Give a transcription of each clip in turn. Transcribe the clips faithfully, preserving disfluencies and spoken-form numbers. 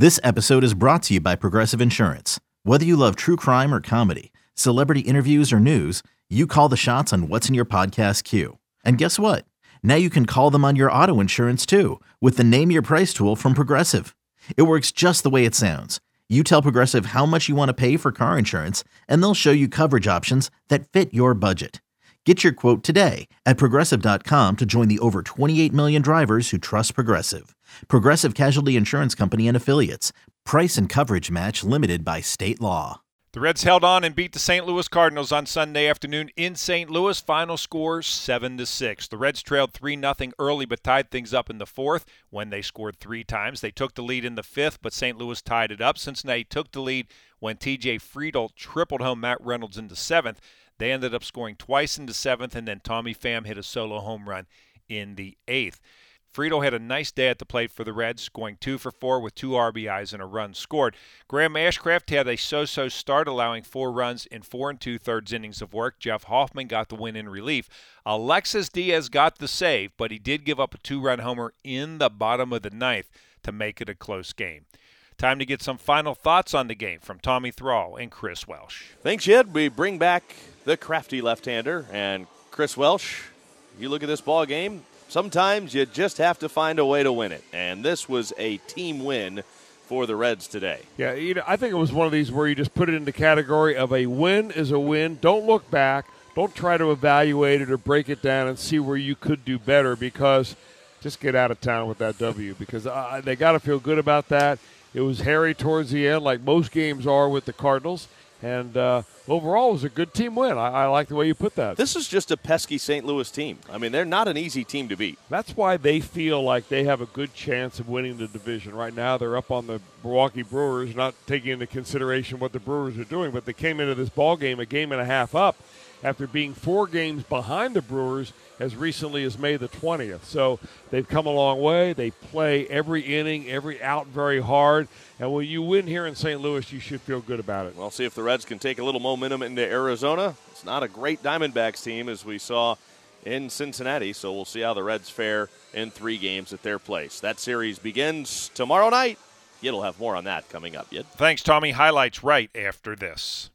This episode is brought to you by Progressive Insurance. Whether you love true crime or comedy, celebrity interviews or news, you call the shots on what's in your podcast queue. And guess what? Now you can call them on your auto insurance too with the Name Your Price tool from Progressive. It works just the way it sounds. You tell Progressive how much you want to pay for car insurance, and they'll show you coverage options that fit your budget. Get your quote today at Progressive dot com to join the over twenty-eight million drivers who trust Progressive. Progressive Casualty Insurance Company and Affiliates. Price and coverage match limited by state law. The Reds held on and beat the Saint Louis Cardinals on Sunday afternoon in Saint Louis. Final score seven to six. The Reds trailed three nothing early but tied things up in the fourth when they scored three times. They took the lead in the fifth, but Saint Louis tied it up. Cincinnati took the lead when T J Friedel tripled home Matt Reynolds in the seventh. They ended up scoring twice in the seventh, and then Tommy Pham hit a solo home run in the eighth. Friedel had a nice day at the plate for the Reds, going two for four with two R B Is and a run scored. Graham Ashcraft had a so-so start, allowing four runs in four and two-thirds innings of work. Jeff Hoffman got the win in relief. Alexis Diaz got the save, but he did give up a two-run homer in the bottom of the ninth to make it a close game. Time to get some final thoughts on the game from Tommy Thrall and Chris Welsh. Thanks, Jed. We bring back the crafty left-hander and Chris Welsh. You look at this ball game, sometimes you just have to find a way to win it, and this was a team win for the Reds today. Yeah, you know, I think it was one of these where you just put it in the category of a win is a win. Don't look back. Don't try to evaluate it or break it down and see where you could do better, because just get out of town with that W, because uh, they got to feel good about that. It was hairy towards the end, like most games are with the Cardinals. And uh, overall, it was a good team win. I, I like the way you put that. This is just a pesky Saint Louis team. I mean, they're not an easy team to beat. That's why they feel like they have a good chance of winning the division. Right now, they're up on the Milwaukee Brewers, not taking into consideration what the Brewers are doing, but they came into this ball game a game and a half up after being four games behind the Brewers as recently as May the twentieth. So they've come a long way. They play every inning, every out very hard. And when you win here in Saint Louis, you should feel good about it. We'll see if the Reds can take a little momentum into Arizona. It's not a great Diamondbacks team as we saw in Cincinnati, so we'll see how the Reds fare in three games at their place. That series begins tomorrow night. You'll have more on that coming up, Yid. Thanks, Tommy. Highlights right after this.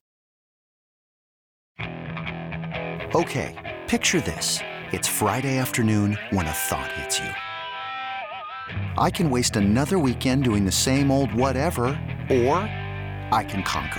Okay, picture this. It's Friday afternoon when a thought hits you. I can waste another weekend doing the same old whatever, or I can conquer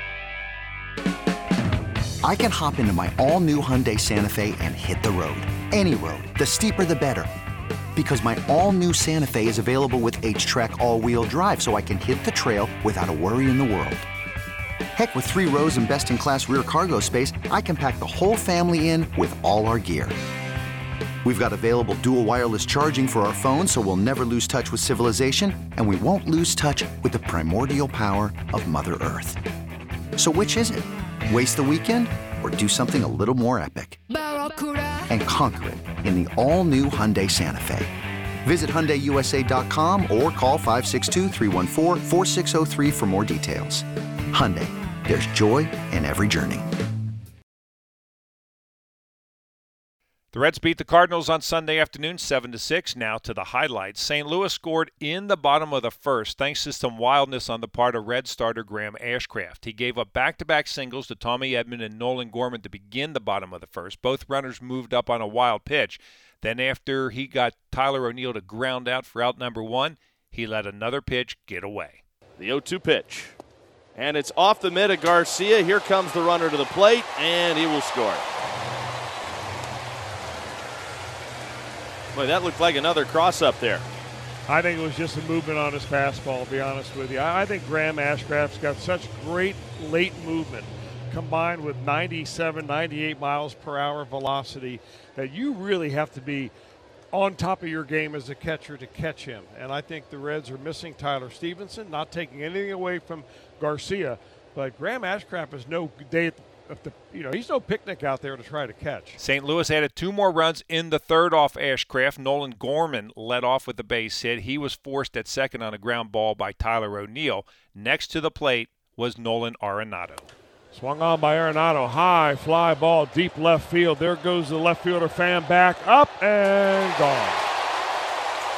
it. I can hop into my all-new Hyundai Santa Fe and hit the road. Any road. The steeper, the better. Because my all-new Santa Fe is available with H-Track all-wheel drive, so I can hit the trail without a worry in the world. Heck, with three rows and best-in-class rear cargo space, I can pack the whole family in with all our gear. We've got available dual wireless charging for our phones, so we'll never lose touch with civilization, and we won't lose touch with the primordial power of Mother Earth. So which is it? Waste the weekend or do something a little more epic? And conquer it in the all-new Hyundai Santa Fe. Visit Hyundai U S A dot com or call five six two, three one four, four six zero three for more details. Hyundai, there's joy in every journey. The Reds beat the Cardinals on Sunday afternoon, seven to six. Now to the highlights. Saint Louis scored in the bottom of the first thanks to some wildness on the part of Red starter Graham Ashcraft. He gave up back-to-back singles to Tommy Edman and Nolan Gorman to begin the bottom of the first. Both runners moved up on a wild pitch. Then after he got Tyler O'Neill to ground out for out number one, he let another pitch get away. The oh two pitch. And it's off the mid of Garcia. Here comes the runner to the plate, and he will score. Boy, that looked like another cross-up there. I think it was just a movement on his fastball, to be honest with you. I think Graham Ashcraft's got such great late movement combined with ninety-seven, ninety-eight miles per hour velocity that you really have to be on top of your game as a catcher to catch him. And I think the Reds are missing Tyler Stevenson, not taking anything away from Garcia. But Graham Ashcraft is no day at the If the, you know, he's no picnic out there to try to catch. Saint Louis added two more runs in the third off Ashcraft. Nolan Gorman led off with the base hit. He was forced at second on a ground ball by Tyler O'Neill. Next to the plate was Nolan Arenado. Swung on by Arenado. High fly ball, deep left field. There goes the left fielder fan back up and gone.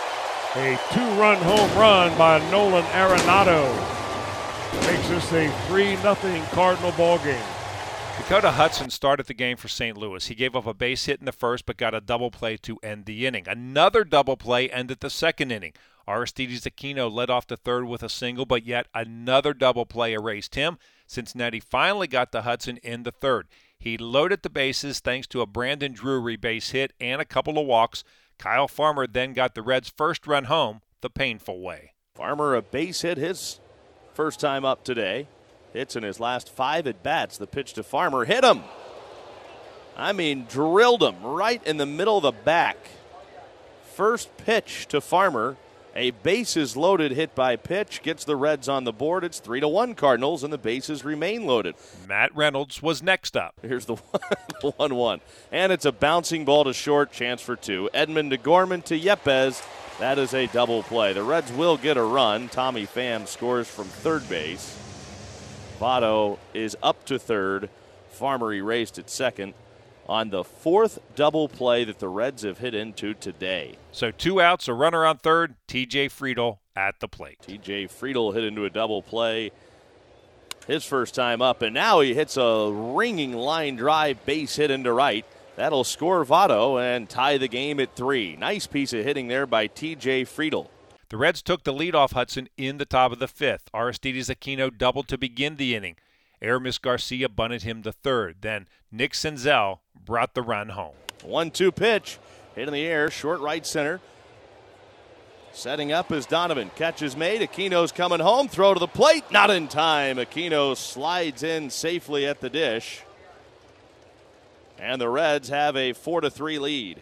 A two-run home run by Nolan Arenado makes this a three nothing Cardinal ball game. Dakota Hudson started the game for Saint Louis. He gave up a base hit in the first but got a double play to end the inning. Another double play ended the second inning. Aristides Aquino led off the third with a single, but yet another double play erased him. Cincinnati finally got to Hudson in the third. He loaded the bases thanks to a Brandon Drury base hit and a couple of walks. Kyle Farmer then got the Reds' first run home the painful way. Farmer a base hit his first time up today. Hits in his last five at-bats. The pitch to Farmer hit him. I mean, drilled him right in the middle of the back. First pitch to Farmer. A bases loaded hit by pitch gets the Reds on the board. It's three to one Cardinals, and the bases remain loaded. Matt Reynolds was next up. Here's the one one. And it's a bouncing ball to short, chance for two. Edman to Gorman to Yepez. That is a double play. The Reds will get a run. Tommy Pham scores from third base. Votto is up to third. Farmer erased at second on the fourth double play that the Reds have hit into today. So two outs, a runner on third, T J Friedl at the plate. T J Friedl hit into a double play his first time up, and now he hits a ringing line drive base hit into right. That'll score Votto and tie the game at three. Nice piece of hitting there by T J Friedl. The Reds took the lead off Hudson in the top of the fifth. Aristides Aquino doubled to begin the inning. Aramis Garcia bunted him to third. Then Nick Senzel brought the run home. one two pitch. Hit in the air, short right center. Setting up is Donovan. Catch is made. Aquino's coming home. Throw to the plate. Not in time. Aquino slides in safely at the dish. And the Reds have a four to three lead.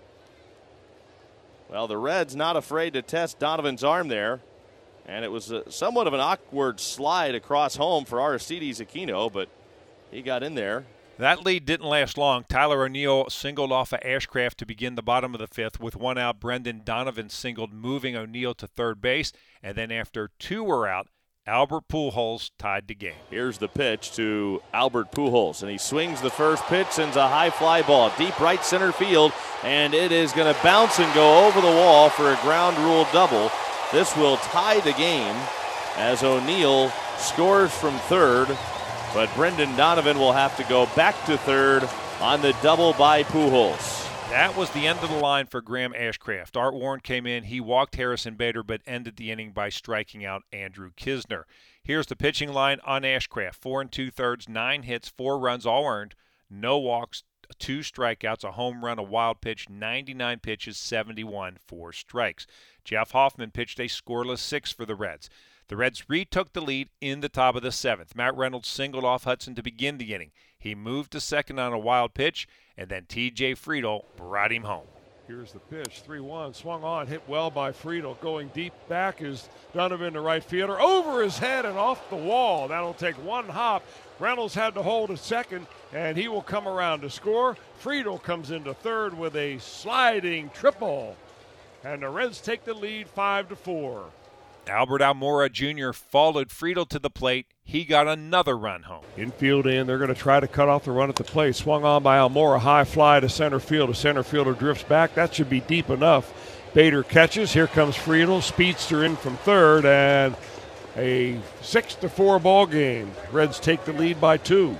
Well, the Reds not afraid to test Donovan's arm there. And it was a, somewhat of an awkward slide across home for Aristides Aquino, but he got in there. That lead didn't last long. Tyler O'Neill singled off of Ashcraft to begin the bottom of the fifth. With one out, Brendan Donovan singled, moving O'Neill to third base. And then after two were out, Albert Pujols tied the game. Here's the pitch to Albert Pujols, and he swings the first pitch, sends a high fly ball deep right center field, and it is going to bounce and go over the wall for a ground rule double. This will tie the game as O'Neill scores from third, but Brendan Donovan will have to go back to third on the double by Pujols. That was the end of the line for Graham Ashcraft. Art Warren came in. He walked Harrison Bader, but ended the inning by striking out Andrew Kisner. Here's the pitching line on Ashcraft. Four and two-thirds, nine hits, four runs, all earned, no walks, two strikeouts, a home run, a wild pitch, ninety-nine pitches, seventy-one, four strikes. Jeff Hoffman pitched a scoreless six for the Reds. The Reds retook the lead in the top of the seventh. Matt Reynolds singled off Hudson to begin the inning. He moved to second on a wild pitch, and then T J Friedl brought him home. Here's the pitch, three one, swung on, hit well by Friedl. Going deep back is Donovan, the right fielder, over his head and off the wall. That'll take one hop. Reynolds had to hold a second, and he will come around to score. Friedl comes into third with a sliding triple, and the Reds take the lead five to four. Albert Almora Junior followed Friedl to the plate. He got another run home. Infield in, they're going to try to cut off the run at the plate. Swung on by Almora, high fly to center field. The center fielder drifts back. That should be deep enough. Bader catches. Here comes Friedl. Speedster in from third, and a six to four ball game. Reds take the lead by two.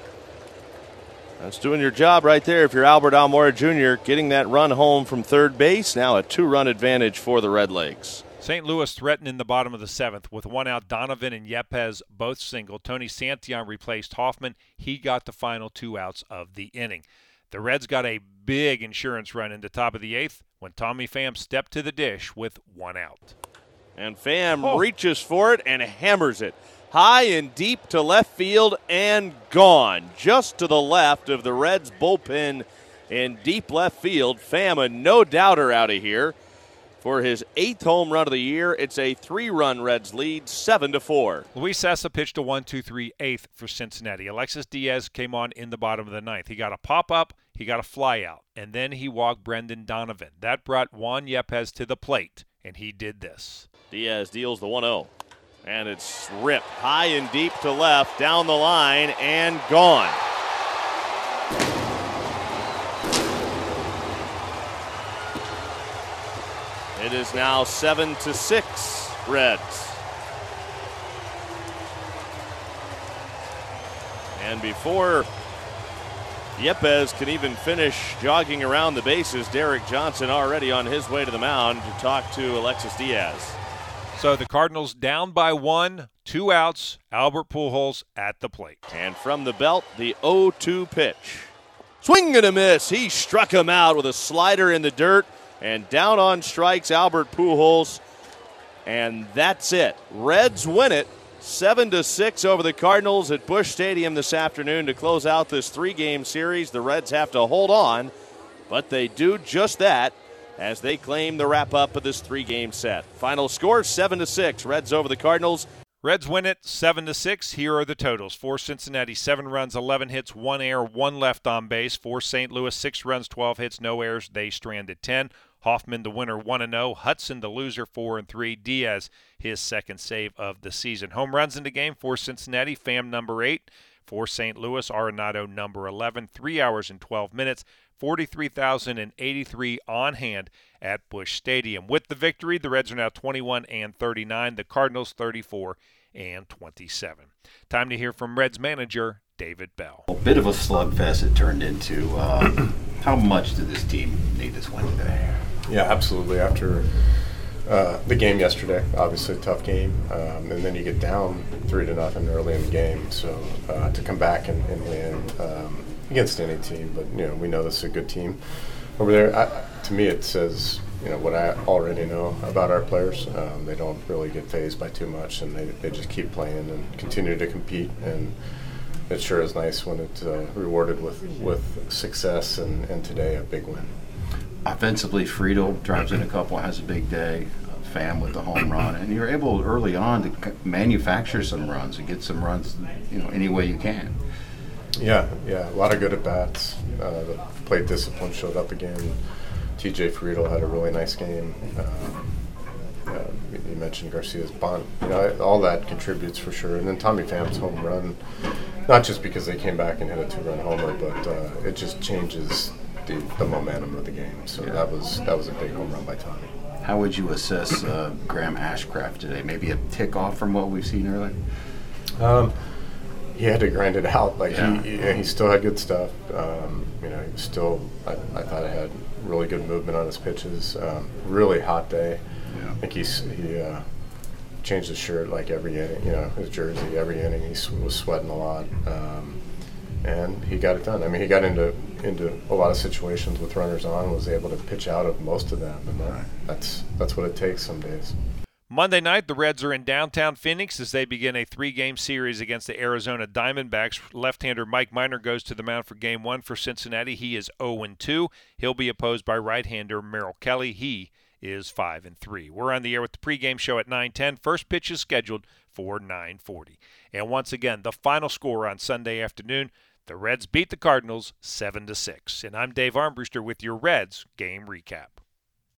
That's doing your job right there if you're Albert Almora Junior Getting that run home from third base. Now a two-run advantage for the Redlegs. Saint Louis threatened in the bottom of the seventh. With one out, Donovan and Yepez both singled. Tony Santillan replaced Hoffman. He got the final two outs of the inning. The Reds got a big insurance run in the top of the eighth when Tommy Pham stepped to the dish with one out. And Pham oh. reaches for it and hammers it high and deep to left field and gone. Just to the left of the Reds bullpen in deep left field. Pham, a no-doubter out of here. For his eighth home run of the year, it's a three-run Reds lead, seven to four. Luis Cessa pitched a one two three eighth for Cincinnati. Alexis Diaz came on in the bottom of the ninth. He got a pop-up, he got a fly-out, and then he walked Brendan Donovan. That brought Juan Yepez to the plate, and he did this. Diaz deals the one oh, and it's ripped high and deep to left, down the line, and gone. It is now seven to six Reds. And before Yepes can even finish jogging around the bases, Derek Johnson already on his way to the mound to talk to Alexis Diaz. So the Cardinals down by one, two outs, Albert Pujols at the plate. And from the belt, the oh two pitch. Swing and a miss. He struck him out with a slider in the dirt. And down on strikes, Albert Pujols. And that's it. Reds win it seven to six over the Cardinals at Busch Stadium this afternoon to close out this three-game series. The Reds have to hold on, but they do just that as they claim the wrap-up of this three-game set. Final score, seven to six. Reds over the Cardinals. Reds win it seven to six. Here are the totals. For Cincinnati, seven runs, eleven hits, one error, one left on base. For Saint Louis, six runs, twelve hits, no errors. They stranded ten. Hoffman, the winner, one and oh. Hudson, the loser, four and three. Diaz, his second save of the season. Home runs in the game for Cincinnati, Pham number eight. For Saint Louis, Arenado number eleven. Three hours and twelve minutes. forty-three thousand eighty-three on hand at Busch Stadium. With the victory, the Reds are now twenty-one and thirty-nine. The Cardinals thirty-four and twenty-seven. Time to hear from Reds manager David Bell. A bit of a slugfest it turned into. Uh, how much did this team need this win today? Yeah, absolutely. After uh, the game yesterday, obviously a tough game, um, and then you get down three to nothing early in the game. So uh, to come back and, and win um, against any team, but you know we know this is a good team over there. I, to me, it says you know what I already know about our players. Um, they don't really get fazed by too much, and they they just keep playing and continue to compete. And it sure is nice when it's uh, rewarded with with success, and, and today a big win. Offensively, Friedel drives in a couple, has a big day. Uh, Pham with the home run, and you're able early on to manufacture some runs and get some runs, you know, any way you can. Yeah, yeah, a lot of good at bats. Uh, the plate discipline showed up again. T J Friedel had a really nice game. Um, uh, you mentioned Garcia's bunt. You know, all that contributes for sure. And then Tommy Pham's home run, not just because they came back and hit a two-run homer, but uh, it just changes the, the momentum of the game. So yeah. that was that was a big home run by Tommy. How would you assess uh, Graham Ashcraft today? Maybe a tick off from what we've seen earlier? Um, he had to grind it out. Like yeah. he, he he still had good stuff. Um, you know, he was still. I, I thought he had really good movement on his pitches. Um, really hot day. Yeah. I think he's he uh, changed his shirt like every inning. You know, his jersey every inning. He sw- was sweating a lot, um, and he got it done. I mean, he got into into a lot of situations with runners on. Was able to pitch out of most of them, and that, that's that's what it takes some days. Monday night, the Reds are in downtown Phoenix as they begin a three-game series against the Arizona Diamondbacks. Left-hander Mike Minor goes to the mound for Game one for Cincinnati. He is oh and two. He'll be opposed by right-hander Merrill Kelly. He is five and three. We're on the air with the pregame show at nine ten. First pitch is scheduled for nine forty. And once again, the final score on Sunday afternoon, the Reds beat the Cardinals seven to six. And I'm Dave Armbruster with your Reds game recap.